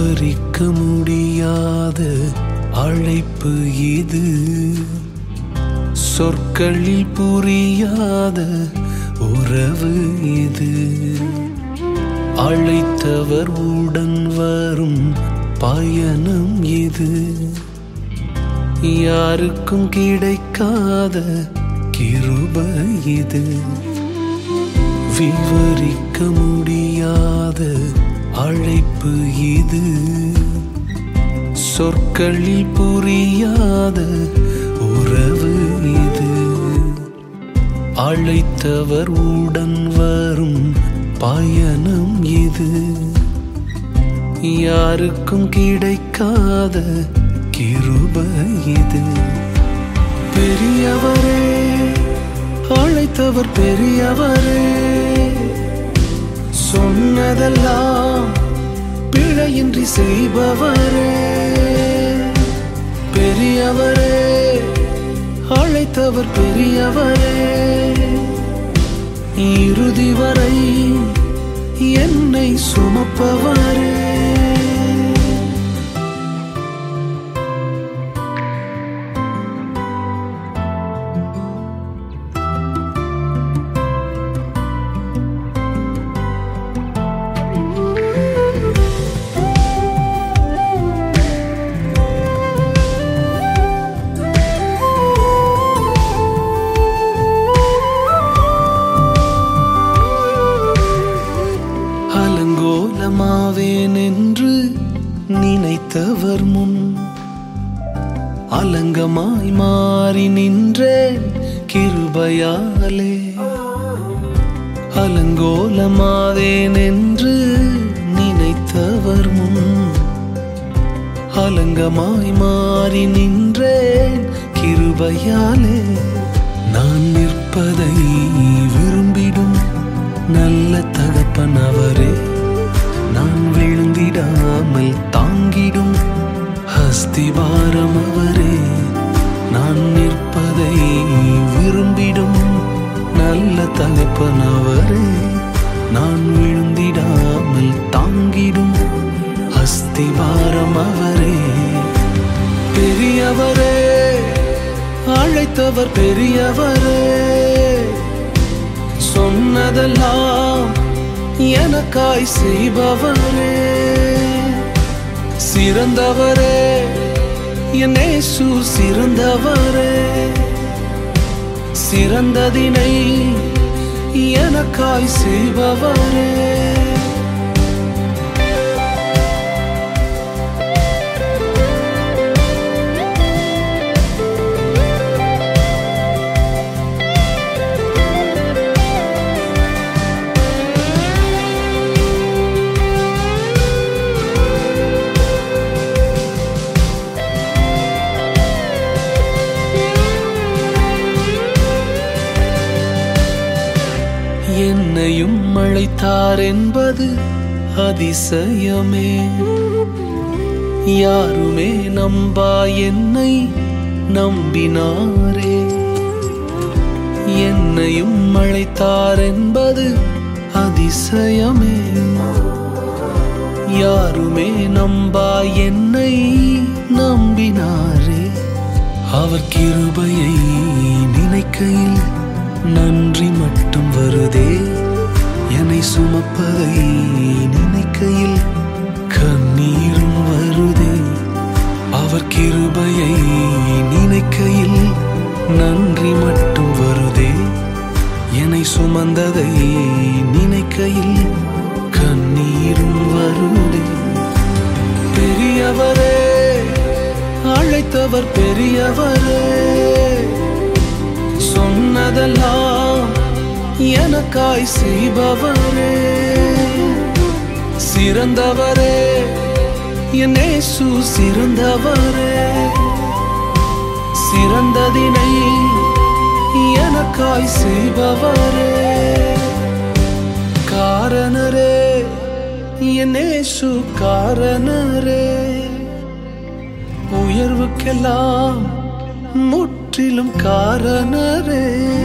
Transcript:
விவரிக்க முடியாத அழைப்பு இது, சொற்களில் புரியாத உறவு இது. அழைத்தவர் உடன் வரும் பயணம் இது, யாருக்கும் கிடைக்காத கிருபை இது. விவரிக்க முடியாத அழைப்பு இது, சொற்களில் புரியாத உறவு இது. அழைத்தவர் உடன் வரும் பயணம் இது, யாருக்கும் கிடைக்காத கிருபை இது. பெரியவரே, அழைத்தவர் பெரியவரே, சொன்னதெல்லாம் பிழையின்றி செய்பவரே. பெரியவரே, அழைத்தவர் பெரியவரே, இறுதி வரை என்னை சுமப்பவரே. அலங்கோலமாவேன் என்று நினைத்தவர் முன் அலங்கமாய் மாறி நின்றேன் கிருபையாலே. அலங்கோலமாவேன் என்று நினைத்தவர் முன் அலங்கமாய் மாறி நின்றேன் கிருபையாலே. நான் நிற்பதை விரும்பிடும் நல்ல தகப்பன் அவரே, நான் விழுந்திடாமல் தாங்கிடும் அஸ்திவாரம் அவரே. நான் நிற்பதை விரும்பிடும் நல்ல தகப்பன் அவரே, நான் விழுந்திடாமல் தாங்கிடும் அஸ்திவாரம் அவரே. பெரியவரே, அழைத்தவர் பெரியவரே, சொன்னதெல்லாம் எனக்காய் செய்பவரே. சிறந்தவரே, என் இயேசு சிறந்தவரே, சிறந்ததினை எனக்காய் செய்பவரே. என்னையும் அழைத்தார் என்பது அதிசயமே, யாருமே நம்பா என்னை நம்பினாரே. என்னையும் அழைத்தார் என்பது அதிசயமே, யாருமே நம்பா என்னை நம்பினாரே. அவர் கிருபையை நினைக்கையில் நன்றி மட்டும் வருதே, என்னை சுமப்பதை நினைக்கையில் கண்ணீரும் வருதே. அவர் கிருபையை நினைக்கையில் நன்றி மட்டும் வருதே, என்னை சுமந்ததை நினைக்கையில் கண்ணீரும் வருதே. பெரியவரே, அழைத்தவர் பெரியவரே, சொன்னதெல்லாம் எனக்காய் செய்பவரே. சிறந்தவரே, என் இயேசு சிறந்தவரே, சிறந்ததினை எனக்காய் செய்பவரே. காரணரே, என் இயேசு காரணரே, உயர்வுக்கெல்லாம் முற்றிலும் காரணரே.